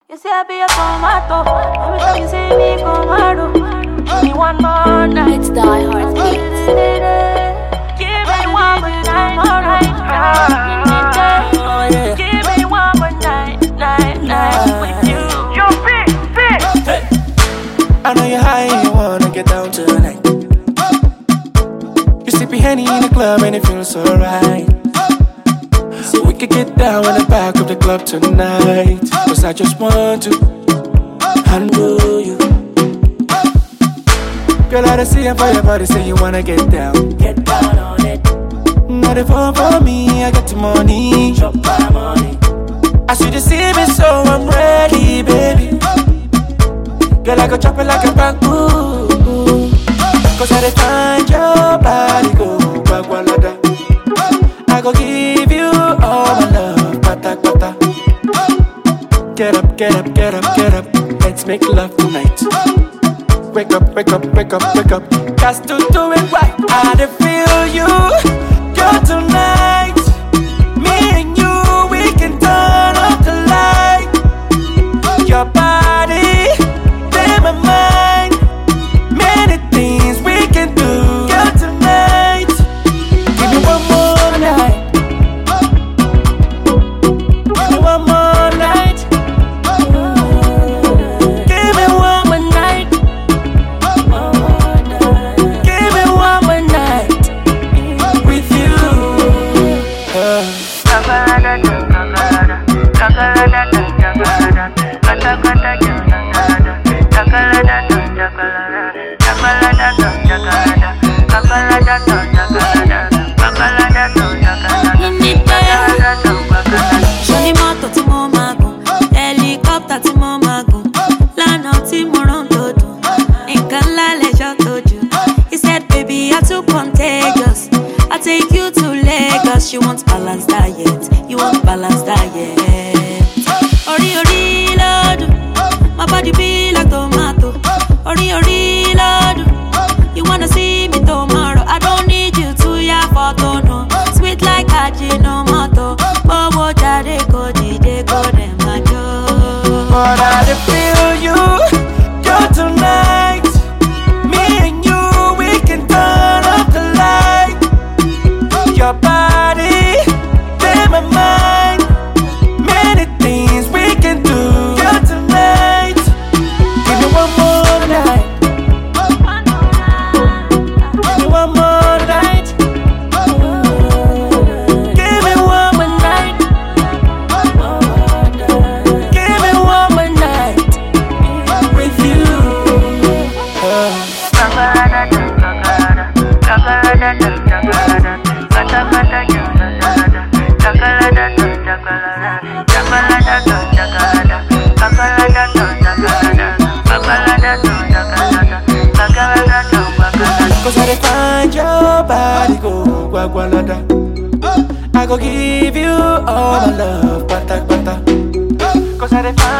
You say I be a tomato. Every time you see me, tomato. Give me one more night. It's Die Hard Beats. Give me one more night, alright. Give me one more night with you. Yo, big. Hey. I know you're high and you wanna get down tonight. You sippy Henny in the club and it feels so right. So we could get down in the back of the club tonight. Cause I just want to handle you. Girl, I don't see you for your body, say you wanna get down. Get down on it. Not a phone for me, I got the money. Drop my money. I see the see me, so I'm ready, baby. Girl, I go chop it like a bamboo. Cause I find your body go bagwalada. I go give you all my love, pata pata. Get up, get up, get up, get up. Let's make love tonight. Wake up, wake up, wake up, wake up. Got to do it right. I dey feel you, girl, tonight. Me and you, we can turn off the light. Your body, then my mind. Many things we can do, girl, tonight. Give me one more night. Give me one more night. Give me one more night. Give me one more night with you. Shoni moto tí mo máa gùn, helicopter tí mo máa gùn, lánàá tí mo rán tó dùn, nǹkan ńlá lẹ́jọ́ tó jù. He said, baby, you're too contagious. I take you to Lagos. You want balanced diet. You want balanced diet. Ori lọ́dún, my body be like tomato. Ori lọ́dún, you wanna see me tomorrow. I don't need you to ya photo, no. Sweet like Ajinomoto. Bobo jade go dide go dem ajo. But I dey feel you, girl, tonight. Me and you, we can turn off the light. Your body, then my mind. Many things we can do, girl, tonight. Give me one more night. Give me one more night. Give me one more night. Give me one more night with you. Cause I dey find your body go bagwalada. I go give you all my love, pata pata. Cause I dey find